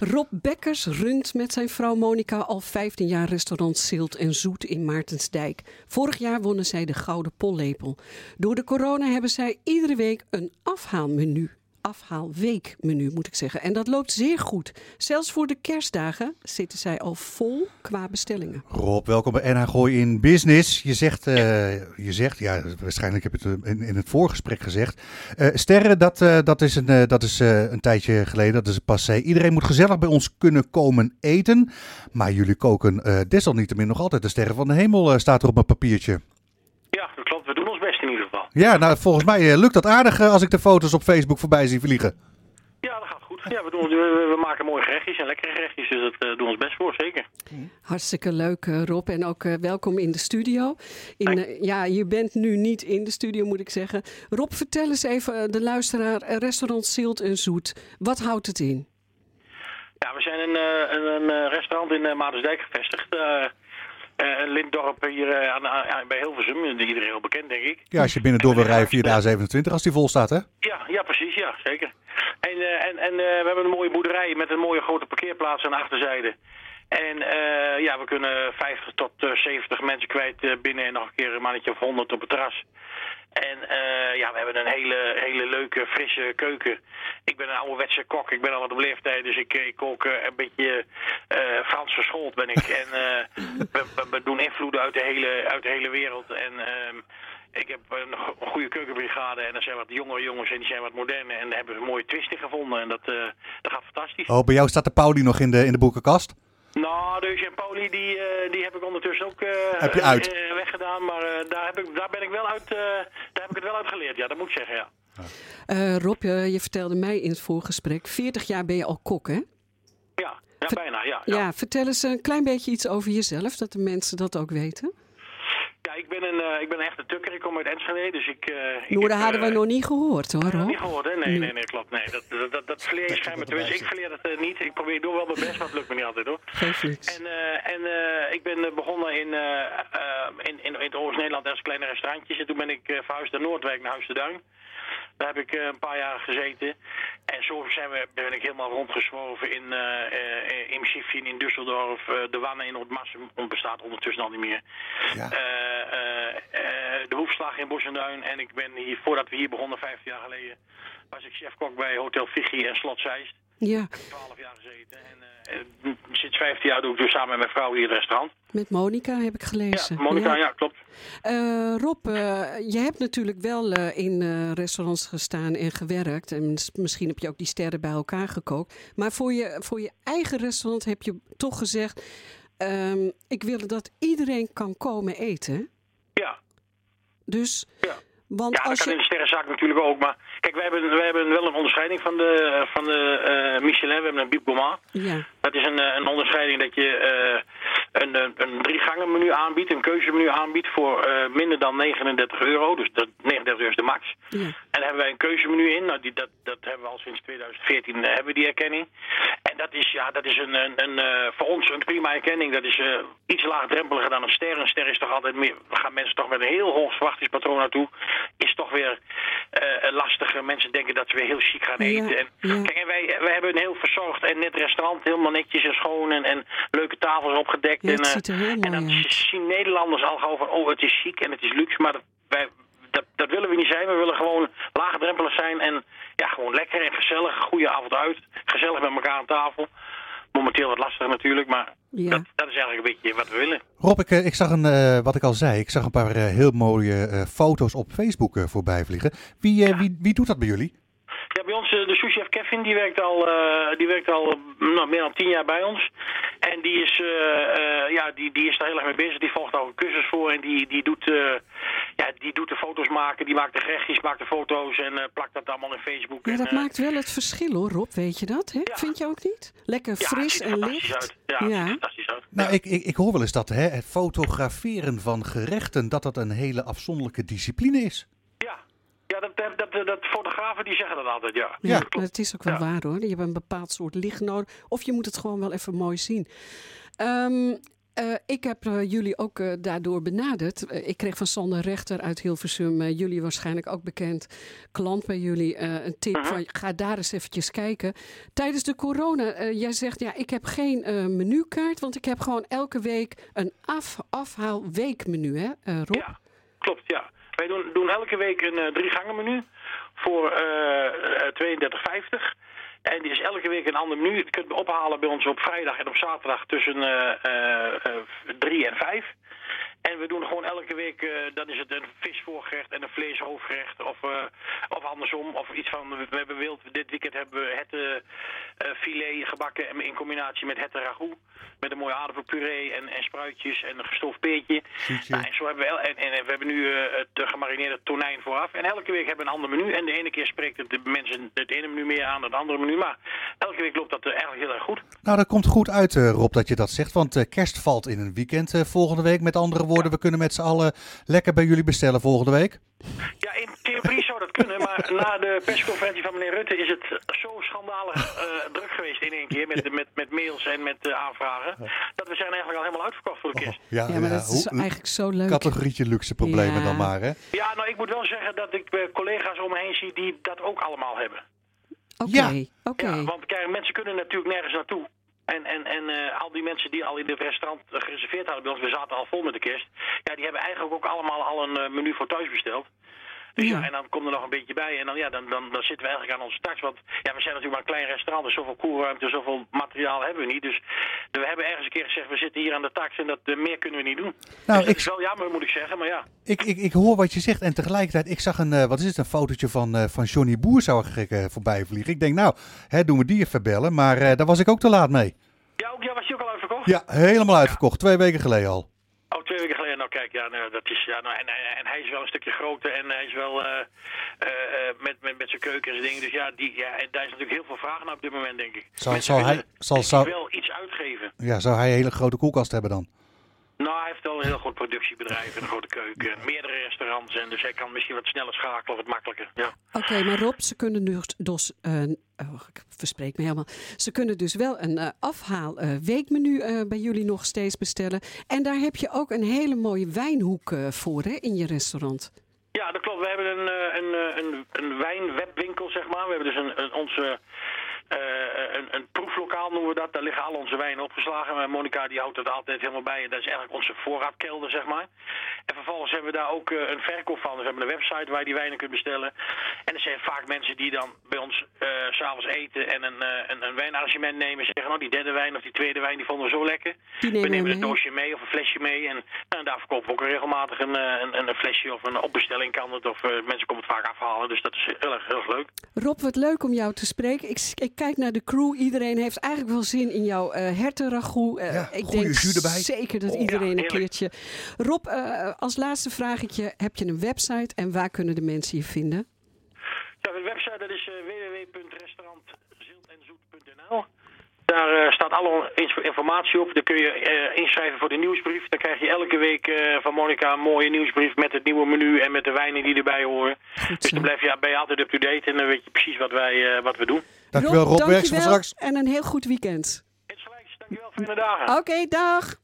Rob Bekkers runt met zijn vrouw Monica al 15 jaar restaurant Zilt en Zoet in Maartensdijk. Vorig jaar wonnen zij de Gouden Pollepel. Door de corona hebben zij iedere week een afhaalweekmenu moet ik zeggen. En dat loopt zeer goed. Zelfs voor de kerstdagen zitten zij al vol qua bestellingen. Rob, welkom bij NH Gooi in Business. Je zegt, waarschijnlijk heb je het in het voorgesprek gezegd. Sterren, dat is een tijdje geleden, dat is een passé. Iedereen moet gezellig bij ons kunnen komen eten. Maar jullie koken desalniettemin nog altijd de sterren van de hemel, staat er op mijn papiertje. Ja, dat klopt. We doen ons best in ieder geval. Ja, nou volgens mij lukt dat aardig als ik de foto's op Facebook voorbij zie vliegen. Ja, dat gaat goed. Ja, we maken mooie gerechtjes en lekkere gerechtjes, dus dat doen we ons best voor, zeker. Hartstikke leuk, Rob. En ook welkom in de studio. Je bent nu niet in de studio, moet ik zeggen. Rob, vertel eens even de luisteraar, restaurant Zilt en Zoet. Wat houdt het in? Ja, we zijn een restaurant in Maartensdijk gevestigd. Linddorp hier bij Hilversum, iedereen heel bekend, denk ik. Ja, als je binnendoor wil rijden via de A27, als die vol staat, hè? Ja, precies, ja, zeker. En we hebben een mooie boerderij met een mooie grote parkeerplaats aan de achterzijde. En we kunnen 50 tot 70 mensen kwijt binnen en nog een keer een mannetje of 100 op het terras. En we hebben een hele leuke, frisse keuken. Ik ben een ouderwetse kok, ik ben al wat op leeftijd, dus ik kook een beetje Frans verschoold ben ik. En we doen invloeden uit de hele wereld. En ik heb een goede keukenbrigade en er zijn wat jongere jongens en die zijn wat moderne. En daar hebben we een mooie twist in gevonden en dat gaat fantastisch. Oh, bij jou staat de Pauli nog in de boekenkast? Nou, de Eugène Pauli, die heb ik ondertussen ook weggedaan, maar daar ben ik wel uit, daar heb ik het wel uit geleerd, ja, dat moet ik zeggen, ja. Rob, je vertelde mij in het voorgesprek, 40 jaar ben je al kok, hè? Ja, bijna, ja. Ja, vertel eens een klein beetje iets over jezelf, dat de mensen dat ook weten. Ja, ik ben een echte tukker. Ik kom uit Enschede, dus dat hadden we nog niet gehoord, hoor. Nog niet gehoord, hè? Nee, klopt. Nee, dat verleer je schijnbaar tenminste. Ik verleer dat niet. Ik doe wel mijn best, maar het lukt me niet altijd, hoor. Geef niks. En ik ben begonnen in het Oost-Nederland als kleine restaurantjes. En toen ben ik verhuisd naar Noordwijk, naar Huis de Duin. Daar heb ik een paar jaar gezeten. En zo ben ik helemaal rondgezworven in Schiffien, in Düsseldorf. De Wanne in Oudmassum bestaat ondertussen al niet meer. Ja. De Hoefslag in Bosch en Duin. En ik ben hier, voordat we hier begonnen, 15 jaar geleden, was ik chefkok bij Hotel Vigie en Slot Zeist. Ja. Ik heb 12 jaar gezeten. En sinds 15 jaar doe ik dus samen met mijn vrouw hier het restaurant. Met Monica heb ik gelezen. Ja, Monica, ja klopt. Rob, je hebt natuurlijk wel in restaurants gestaan en gewerkt. En misschien heb je ook die sterren bij elkaar gekookt. Maar voor je eigen restaurant heb je toch gezegd, ik wil dat iedereen kan komen eten. Ja. Dus... Ja. Want ja, dat kan in de sterrenzaak natuurlijk ook. Maar kijk, wij hebben wel een onderscheiding van de Michelin. We hebben een Bib Gourmand. Ja. Dat is een onderscheiding dat je een 3-gangen menu aanbiedt, een keuzemenu aanbiedt voor minder dan €39. Dus dat 39 is de max. Ja. En daar hebben wij een keuzemenu in. Nou, dat hebben we al sinds 2014 hebben we die erkenning. En dat is voor ons een prima erkenning. Dat is iets laagdrempeliger dan een ster. Een ster is toch altijd meer, gaan mensen toch met een heel hoog verwachtingspatroon naartoe. Is toch weer lastiger. Mensen denken dat ze weer heel chic gaan eten. Ja, en, kijk, en wij hebben een heel verzorgd en net restaurant, helemaal netjes en schoon en leuke tafels opgedekt. Ja, het ziet er heel mooi en dan uit. zien Nederlanders al gauw van, het is chic en het is luxe, maar dat willen we niet zijn. We willen gewoon laagdrempelig zijn en ja, gewoon lekker en gezellig. Goede avond uit. Gezellig met elkaar aan tafel. Momenteel wat lastig natuurlijk, maar dat is eigenlijk een beetje wat we willen. Rob, ik zag wat ik al zei, ik zag een paar heel mooie foto's op Facebook voorbij vliegen. Wie doet dat bij jullie? Ja, bij ons, de souschef Kevin, die werkt al meer dan 10 jaar bij ons. En die is daar heel erg mee bezig. Die volgt ook een cursus voor en die doet de foto's maken. Die maakt de gerechtjes, maakt de foto's en plakt dat allemaal in Facebook. Ja, dat maakt wel het verschil, hoor, Rob. Weet je dat? Hè? Ja. Vind je ook niet? Lekker fris en licht. Uit. Ja, het ziet fantastisch uit. Nou, ik hoor wel eens dat het fotograferen van gerechten, dat een hele afzonderlijke discipline is. Ja, dat fotografen die zeggen dat altijd, ja. Ja, maar het is ook wel waar, hoor. Je hebt een bepaald soort licht nodig. Of je moet het gewoon wel even mooi zien. Ik heb jullie ook daardoor benaderd. Ik kreeg van Sander Rechter uit Hilversum, jullie waarschijnlijk ook bekend, klant bij jullie, een tip van ga daar eens eventjes kijken. Tijdens de corona, jij zegt ik heb geen menukaart, want ik heb gewoon elke week een afhaalweekmenu, hè Rob? Ja, klopt, ja. Wij doen elke week een 3-gangen menu voor 32,50. En die is elke week een ander menu. Je kunt me ophalen bij ons op vrijdag en op zaterdag tussen 3 en 5. En we doen gewoon elke week, dan is het een visvoorgerecht en een vleeshoofdgerecht of andersom. Of iets van, we hebben dit weekend hebben we het filet gebakken in combinatie met het ragout. Met een mooie aardappelpuree en spruitjes en een gestoofd peertje. Nou, en zo hebben we hebben nu het gemarineerde tonijn vooraf. En elke week hebben we een ander menu. En de ene keer spreekt de mensen het ene menu meer aan dan het andere menu. Maar elke week loopt dat eigenlijk heel erg goed. Nou, dat komt goed uit, Rob, dat je dat zegt. Want kerst valt in een weekend volgende week. Met andere woorden, we kunnen met z'n allen lekker bij jullie bestellen volgende week. Ja, in theorie zou dat kunnen, maar na de persconferentie van meneer Rutte is het zo schandalig druk geweest in één keer met mails en met aanvragen, dat we zijn eigenlijk al helemaal uitverkocht voor de kerst. Ja, maar dat is eigenlijk zo leuk. Categorietje luxe problemen dan maar, hè? Ja, nou, ik moet wel zeggen dat ik collega's om me heen zie die dat ook allemaal hebben. Oké. Ja, want kijk, mensen kunnen natuurlijk nergens naartoe. En al die mensen die al in het restaurant gereserveerd hadden bij ons, we zaten al vol met de kerst. Ja, die hebben eigenlijk ook allemaal al een menu voor thuis besteld. Dus ja, en dan komt er nog een beetje bij. En dan zitten we eigenlijk aan onze tax. Want ja, we zijn natuurlijk maar een klein restaurant. Dus zoveel koelruimte, zoveel materiaal hebben we niet. Dus we hebben ergens een keer gezegd, we zitten hier aan de tax en dat meer kunnen we niet doen. Nou, dus dat is wel jammer, moet ik zeggen, maar ja. Ik hoor wat je zegt en tegelijkertijd, ik zag een fotootje van Johnny Boer zou ik voorbij vliegen. Ik denk, nou, doen we die even bellen. Maar daar was ik ook te laat mee. Ja, was die ook al uitverkocht? Ja, helemaal uitverkocht. 2 weken geleden al. Oh, 2 weken geleden. Nou kijk, dat is en hij is wel een stukje groter en hij is wel met zijn keuken en zijn dingen. Dus en daar is natuurlijk heel veel vraag naar op dit moment, denk ik. Zal wel iets uitgeven. Ja, zou hij een hele grote koelkast hebben dan? Nou, hij heeft wel een heel groot productiebedrijf en een grote keuken. Meerdere restaurants en dus hij kan misschien wat sneller schakelen of wat makkelijker. Ja. Oké, maar Rob, ze kunnen dus ik verspreek me helemaal. Ze kunnen dus wel een afhaalweekmenu bij jullie nog steeds bestellen. En daar heb je ook een hele mooie wijnhoek voor, hè, in je restaurant. Ja, dat klopt. We hebben een wijnwebwinkel, zeg maar. We hebben dus onze een proeflokaal noemen we dat. Daar liggen al onze wijnen opgeslagen. Maar Monica die houdt het altijd helemaal bij. En dat is eigenlijk onze voorraadkelder, zeg maar. En vervolgens hebben we daar ook een verkoop van. Dus we hebben een website waar je die wijnen kunt bestellen. En er zijn vaak mensen die dan bij ons 's avonds eten en een wijnarrangement nemen. Zeggen, nou die derde wijn of die tweede wijn, die vonden we zo lekker. We nemen een doosje mee of een flesje mee. En daar verkopen we ook regelmatig een flesje of een opbestelling kan het. Of mensen komen het vaak afhalen. Dus dat is heel erg leuk. Rob, wat leuk om jou te spreken. Ik kijk naar de crew. Iedereen heeft eigenlijk wel zin in jouw hertenragout. Ik denk zeker dat iedereen een keertje. Rob, als laatste vraagje. Heb je een website en waar kunnen de mensen je vinden? Ja, de website dat is www.restaurantziltenzoet.nl. Daar staat alle informatie op. Daar kun je inschrijven voor de nieuwsbrief. Dan krijg je elke week van Monica een mooie nieuwsbrief met het nieuwe menu en met de wijnen die erbij horen. Dus dan ben je altijd up-to-date en dan weet je precies wat we doen. Dankjewel Rob, werk voor straks. En een heel goed weekend. Insgelijks, dankjewel, fijne dagen. Oké, dag.